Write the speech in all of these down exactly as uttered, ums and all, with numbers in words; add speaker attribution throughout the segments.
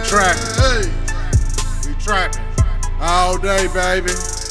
Speaker 1: trapping. Hey. We trapping. All day, baby.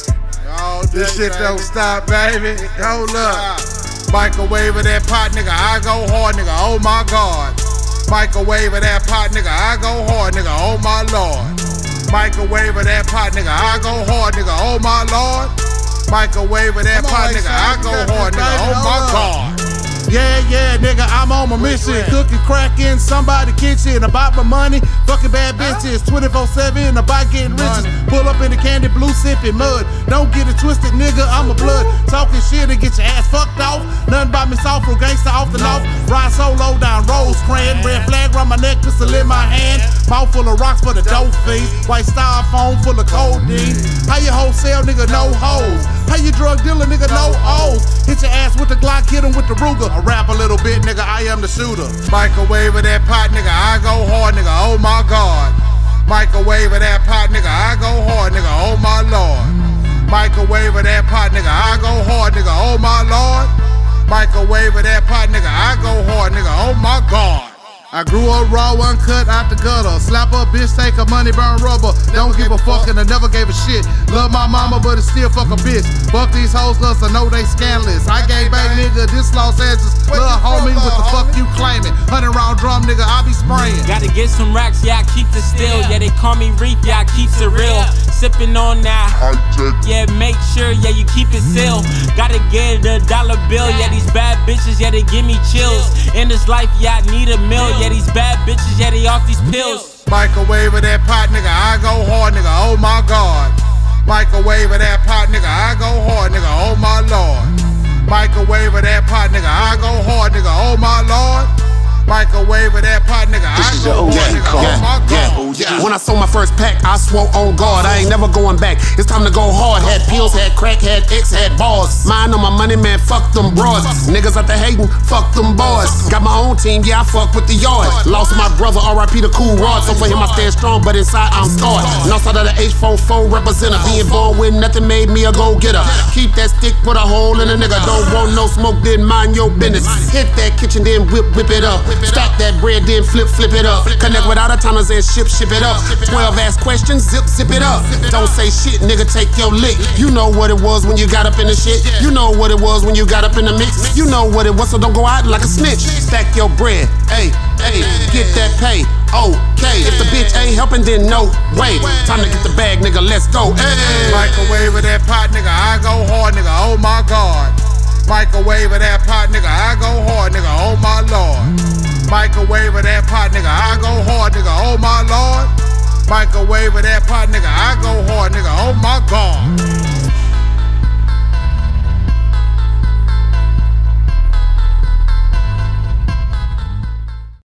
Speaker 1: All day, this shit baby. Don't stop, baby. Hold up. Microwave of that pot, nigga. I go hard, nigga. Oh my God. Microwave of that pot, nigga. I go hard, nigga. Oh my Lord. Microwave of that pot, nigga. I go hard, nigga. Oh my Lord. Microwave of that pot, nigga. I go hard, nigga. Oh my God. Yeah, yeah, nigga, I'm on my mission. Cooking crack in somebody's kitchen. About my money, fucking bad bitches. twenty-four seven, about getting riches. Pull up in the candy blue, sipping mud. Don't get it twisted, nigga, I'm a blood. Talking shit and get your ass fucked off. Nothing about me, soft real gangsta off the loft. Ride solo down Rosecrans. Red flag round my neck, pistol in my hand. Mouth full of rocks for the dope fiends. White styrofoam full of codeine. How you wholesale, nigga, no hoes. How you drug dealer, nigga, no O's. Hit your ass with the Glock, hit him with the Ruger. I rap a little bit, nigga, I am the shooter. Microwave of that pot, nigga, I go hard, nigga, oh my God. Microwave of that pot, nigga, I go hard, nigga, oh my Lord. Microwave of that pot, nigga, I go hard, nigga, oh my Lord. Microwave of that pot, nigga, I go hard, nigga, oh my God. I grew up raw, uncut out the gutter. Slap up, bitch, take her money, burn rubber. Don't give a fuck and I never gave a shit. Love my mama, but it still fuck a bitch. Fuck these hoes, cause I know they scandalous. I gave back, nigga, this Los Angeles. Little homie, what the fuck you claiming? Hundred round drum, nigga, I be spraying.
Speaker 2: Gotta get some racks, yeah, I keep it still. Yeah, they call me Reef, yeah, I keeps it real. Sippin' on that, yeah, make sure, yeah, you keep it sealed. Gotta get a dollar bill, yeah, these bad bitches, yeah, they give me chills. In this life, yeah, I need a meal. Yeah, these bad bitches, yeah, they off these pills.
Speaker 1: Microwave of that pot, nigga, I go hard, nigga, oh my God. Microwave of that pot, nigga, I go hard, nigga, oh my Lord. Microwave of that pot, nigga, I go hard, nigga, oh my Lord. Microwave of that pot, nigga, I go hard, nigga, oh my God.
Speaker 3: Yeah. When I sold my first pack, I swore on God, I ain't never going back. It's time to go hard. Had pills, had crack, had X, had bars. Mine on my money, man, fuck them broads. Niggas out there hating, fuck them boys. Got my own team, yeah, I fuck with the yard. Lost my brother, R I P the cool rod. So for him I stand strong, but inside I'm scarred. And outside of the H forty-four representative, being born with nothing made me a go-getter. Keep that stick, put a hole in a nigga. Don't want no smoke, then mind your business. Hit that kitchen, then whip, whip it up. Stack that bread, then flip, flip it up. Connect with out of towners and ship, ship it up. twelve ask questions, zip, zip it up. Don't say shit, nigga, take your lick. You know what it was when you got up in the shit. You know what it was when you got up in the mix. You know what it was, so don't go out like a snitch. Stack your bread, hey, hey, get that pay, okay. If the bitch ain't helping, then no way. Time to get the bag, nigga, let's go, hey.
Speaker 1: Microwave of that pot, nigga, I go hard, nigga, oh my God. Microwave of that pot, nigga, I go hard, nigga, oh my Lord. Microwave of that pot, nigga, I go hard, nigga, oh my Lord. Microwave of that pot.